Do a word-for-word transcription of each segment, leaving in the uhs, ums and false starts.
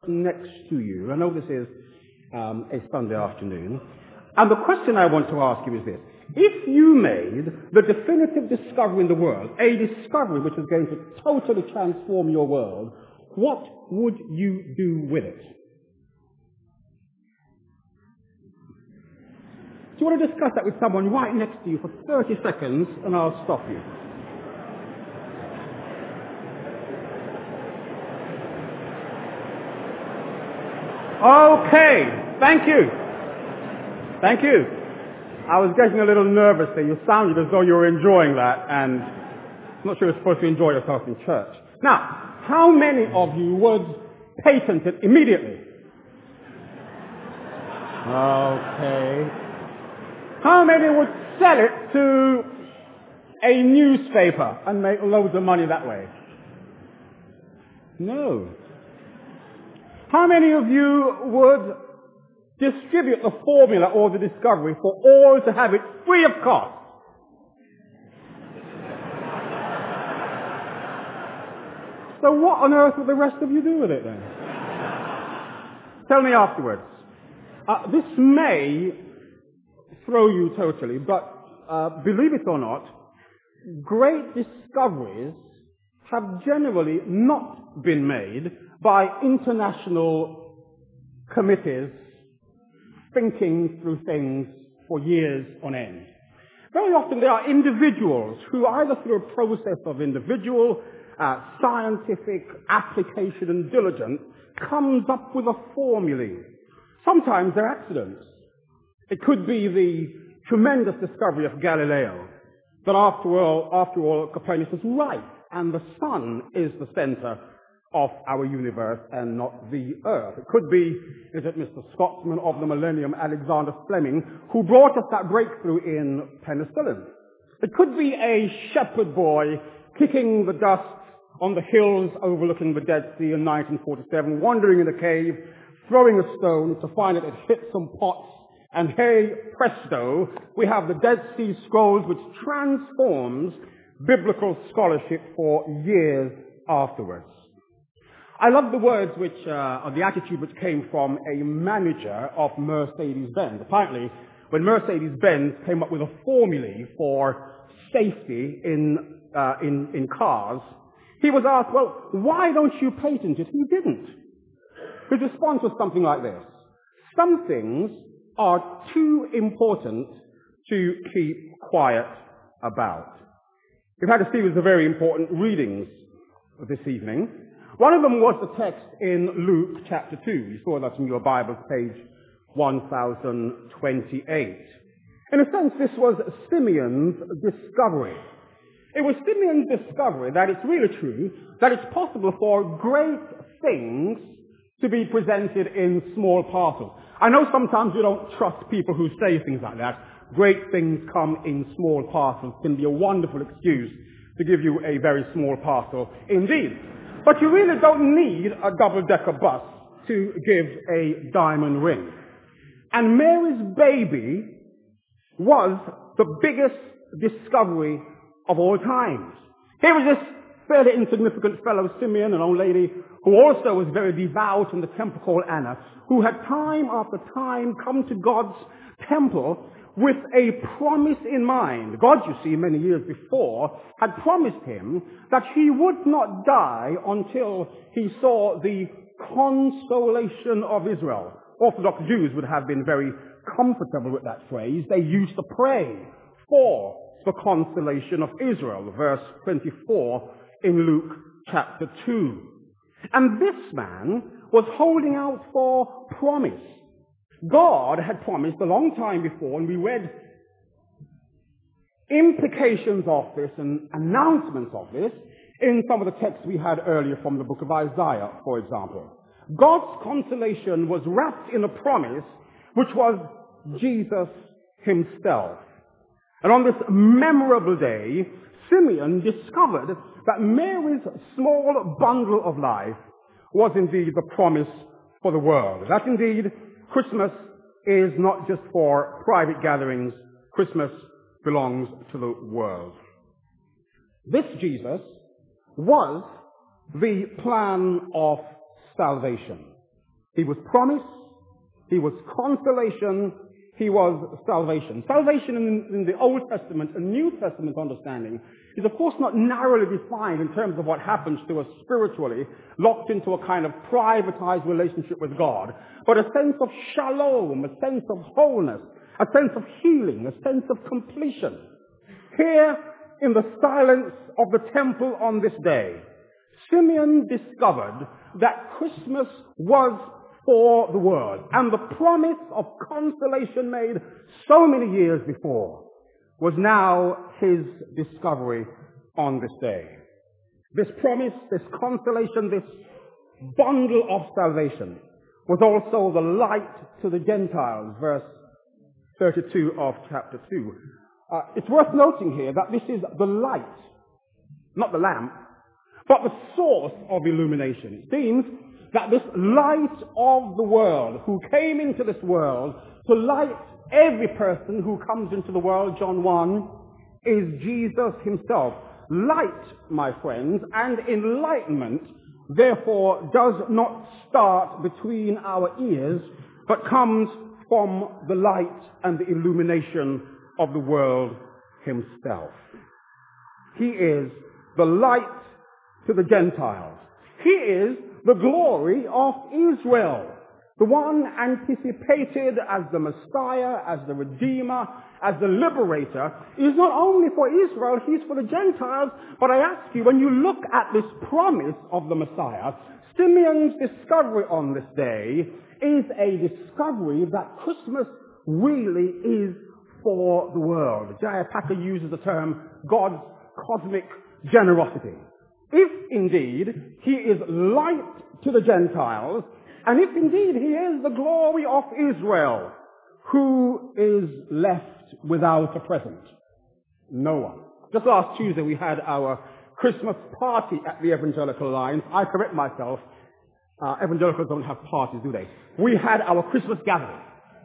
next to you. I know this is um, a Sunday afternoon. And the question I want to ask you is this. If you made the definitive discovery in the world, a discovery which is going to totally transform your world, what would you do with it? Do you want to discuss that with someone right next to you for thirty seconds, and I'll stop you? Okay, thank you. Thank you. I was getting a little nervous there. You sounded as though you were enjoying that, and I'm not sure you're supposed to enjoy yourself in church. Now, how many of you would patent it immediately? Okay. How many would sell it to a newspaper and make loads of money that way? No. How many of you would distribute the formula or the discovery for all to have it free of cost? So what on earth would the rest of you do with it then? Tell me afterwards. Uh, this may throw you totally, but uh, believe it or not, great discoveries have generally not been made by international committees thinking through things for years on end. Very often there are individuals who, either through a process of individual uh, scientific application and diligence, comes up with a formulae. Sometimes they're accidents. It could be the tremendous discovery of Galileo, that after all, after all, Copernicus was right, and the sun is the center of our universe and not the earth. It could be, is it Mister Scotsman of the millennium, Alexander Fleming, who brought us that breakthrough in penicillin. It could be a shepherd boy kicking the dust on the hills overlooking the Dead Sea in nineteen forty-seven, wandering in a cave, throwing a stone to find that it hit some pots, and hey, presto, we have the Dead Sea Scrolls, which transforms biblical scholarship for years afterwards. I love the words which, uh, or the attitude which came from a manager of Mercedes-Benz. Apparently, when Mercedes-Benz came up with a formulae for safety in, uh, in, in cars, he was asked, well, why don't you patent it? He didn't. His response was something like this. Some things are too important to keep quiet about. We've had a series of very important readings this evening. One of them was the text in Luke chapter two. You saw that in your Bible, page one thousand twenty-eight. In a sense, this was Simeon's discovery. It was Simeon's discovery that it's really true that it's possible for great things to be presented in small parcels. I know sometimes you don't trust people who say things like that. Great things come in small parcels can be a wonderful excuse to give you a very small parcel indeed. But you really don't need a double-decker bus to give a diamond ring. And Mary's baby was the biggest discovery of all times. Here was this fairly insignificant fellow, Simeon, an old lady, who also was very devout in the temple called Anna, who had time after time come to God's temple with a promise in mind. God, you see, many years before, had promised him that he would not die until he saw the consolation of Israel. Orthodox Jews would have been very comfortable with that phrase. They used to pray for the consolation of Israel, verse twenty-four in Luke chapter two. And this man was holding out for promise. God had promised a long time before, and we read implications of this and announcements of this in some of the texts we had earlier from the book of Isaiah, for example. God's consolation was wrapped in a promise which was Jesus himself. And on this memorable day, Simeon discovered that Mary's small bundle of life was indeed the promise for the world. That indeed, Christmas is not just for private gatherings. Christmas belongs to the world. This Jesus was the plan of salvation. He was promise, he was consolation, he was salvation. Salvation in, in the Old Testament and New Testament understanding is of course not narrowly defined in terms of what happens to us spiritually, locked into a kind of privatized relationship with God, but a sense of shalom, a sense of wholeness, a sense of healing, a sense of completion. Here, in the silence of the temple on this day, Simeon discovered that Christmas was for the world, and the promise of consolation made so many years before was now his discovery on this day. This promise, this consolation, this bundle of salvation was also the light to the Gentiles, verse thirty-two of chapter two. Uh, it's worth noting here that this is the light, not the lamp, but the source of illumination. It seems that this light of the world, who came into this world to light every person who comes into the world, John one, is Jesus himself. Light, my friends, and enlightenment, therefore, does not start between our ears, but comes from the light and the illumination of the world himself. He is the light to the Gentiles. He is the glory of Israel, the one anticipated as the Messiah, as the Redeemer, as the Liberator. Is not only for Israel, he's for the Gentiles. But I ask you, when you look at this promise of the Messiah, Simeon's discovery on this day is a discovery that Christmas really is for the world. J I Packer uses the term God's cosmic generosity. If indeed he is light to the Gentiles, and if indeed he is the glory of Israel, who is left without a present? No one. Just last Tuesday we had our Christmas party at the Evangelical Alliance. I correct myself. Uh, evangelicals don't have parties, do they? We had our Christmas gathering.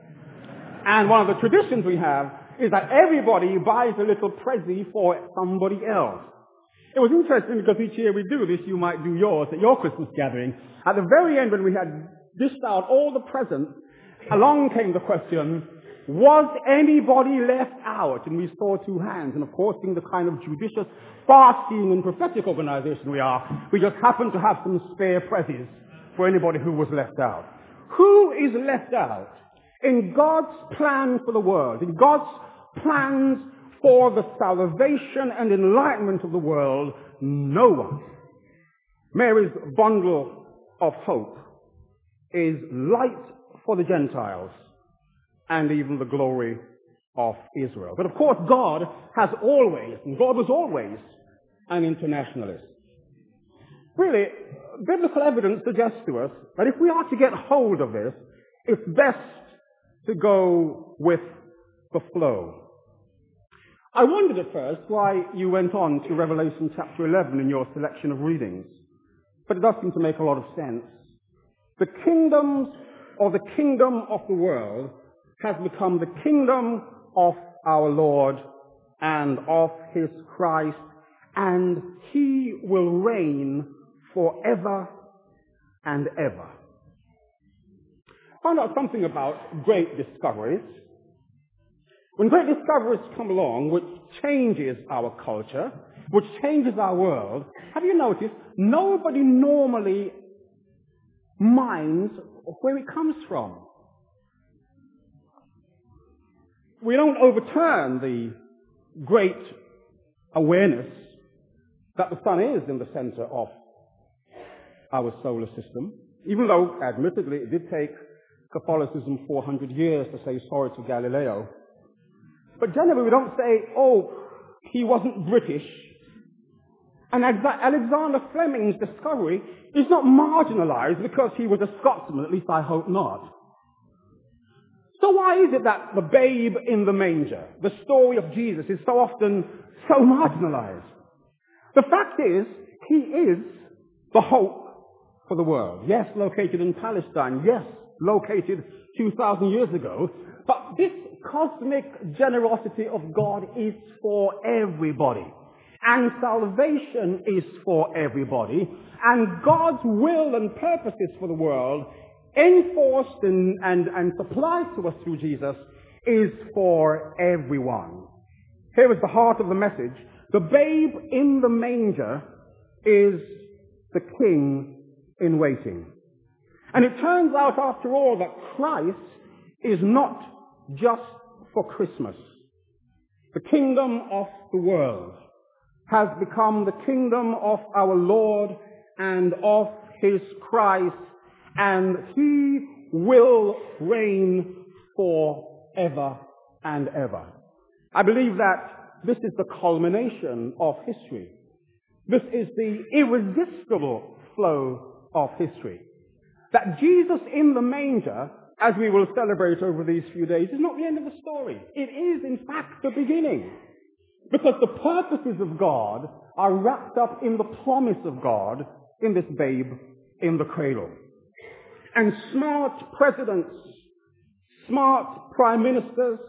And one of the traditions we have is that everybody buys a little present for somebody else. It was interesting because each year we do this, you might do yours at your Christmas gathering. At the very end, when we had dished out all the presents, along came the question, was anybody left out? And we saw two hands. And of course, being the kind of judicious, far-seeing and prophetic organization we are, we just happened to have some spare presents for anybody who was left out. Who is left out? In God's plan for the world, in God's plans for the salvation and enlightenment of the world, no one. Mary's bundle of hope is light for the Gentiles and even the glory of Israel. But of course, God has always, and God was always, an internationalist. Really, biblical evidence suggests to us that if we are to get hold of this, it's best to go with the flow. I wondered at first why you went on to Revelation chapter eleven in your selection of readings, but it does seem to make a lot of sense. The kingdoms or the kingdom of the world has become the kingdom of our Lord and of his Christ, and he will reign forever and ever. I found out something about great discoveries. When great discoveries come along, which changes our culture, which changes our world, have you noticed nobody normally minds where it comes from? We don't overturn the great awareness that the sun is in the center of our solar system, even though, admittedly, it did take Catholicism four hundred years to say sorry to Galileo. But generally we don't say, oh, he wasn't British. And Alexander Fleming's discovery is not marginalized because he was a Scotsman, at least I hope not. So why is it that the babe in the manger, the story of Jesus, is so often so marginalized? The fact is, he is the hope for the world. Yes, located in Palestine. Yes, located two thousand years ago. But this cosmic generosity of God is for everybody. And salvation is for everybody. And God's will and purposes for the world enforced and, and, and supplied to us through Jesus, is for everyone. Here is the heart of the message. The babe in the manger is the king in waiting. And it turns out, after all, that Christ is not just for Christmas. The kingdom of the world has become the kingdom of our Lord and of his Christ, and he will reign forever and ever. I believe that this is the culmination of history. This is the irresistible flow of history. That Jesus in the manger, as we will celebrate over these few days, is not the end of the story. It is, in fact, the beginning. Because the purposes of God are wrapped up in the promise of God in this babe in the cradle. And smart presidents, smart prime ministers,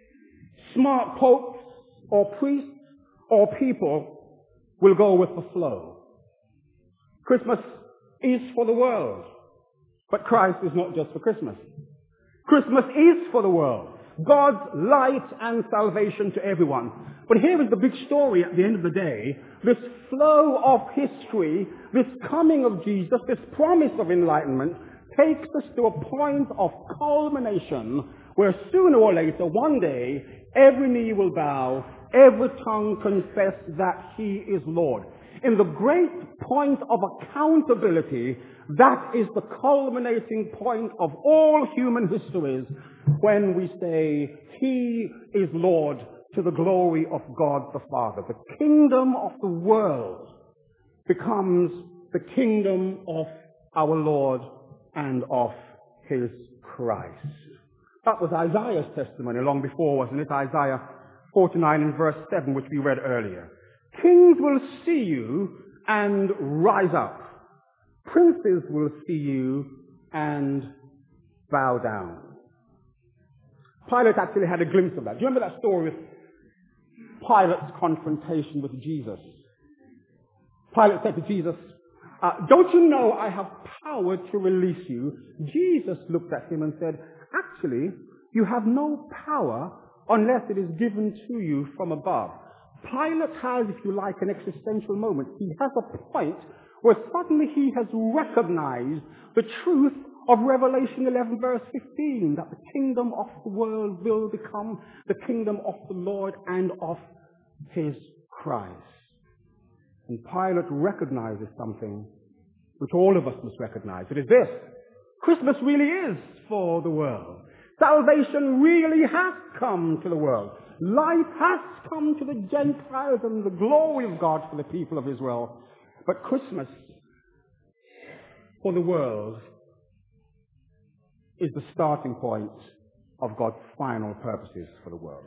smart popes or priests or people will go with the flow. Christmas is for the world, but Christ is not just for Christmas. Christmas is for the world. God's light and salvation to everyone. But here is the big story at the end of the day. This flow of history, this coming of Jesus, this promise of enlightenment takes us to a point of culmination where sooner or later, one day, every knee will bow, every tongue confess that he is Lord. In the great point of accountability, that is the culminating point of all human histories when we say, he is Lord to the glory of God the Father. The kingdom of the world becomes the kingdom of our Lord and of his Christ. That was Isaiah's testimony long before, wasn't it? Isaiah forty-nine and verse seven, which we read earlier. Kings will see you and rise up. Princes will see you and bow down. Pilate actually had a glimpse of that. Do you remember that story with Pilate's confrontation with Jesus? Pilate said to Jesus, uh, don't you know I have power to release you? Jesus looked at him and said, actually, you have no power unless it is given to you from above. Pilate has, if you like, an existential moment. He has a point where suddenly he has recognized the truth of Revelation eleven verse fifteen, that the kingdom of the world will become the kingdom of the Lord and of his Christ. And Pilate recognizes something which all of us must recognize. It is this: Christmas really is for the world. Salvation really has come to the world. Life has come to the Gentiles and the glory of God for the people of Israel. But Christmas for the world is the starting point of God's final purposes for the world.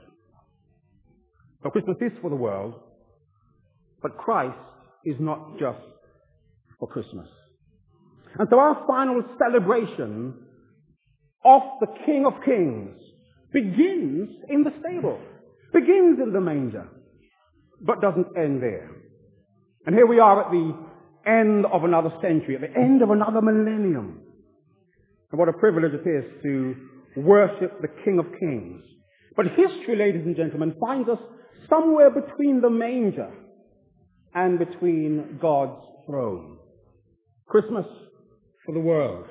So Christmas is for the world, but Christ is not just for Christmas. And so our final celebration of the King of Kings begins in the stable, begins in the manger, but doesn't end there. And here we are at the end of another century, at the end of another millennium. And what a privilege it is to worship the King of Kings. But history, ladies and gentlemen, finds us somewhere between the manger and between God's throne. Christmas for the world.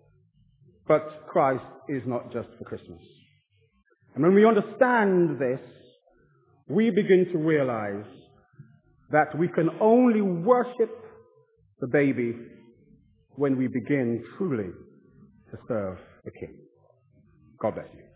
But Christ is not just for Christmas. And when we understand this, we begin to realize that we can only worship the baby when we begin truly to serve the King. God bless you.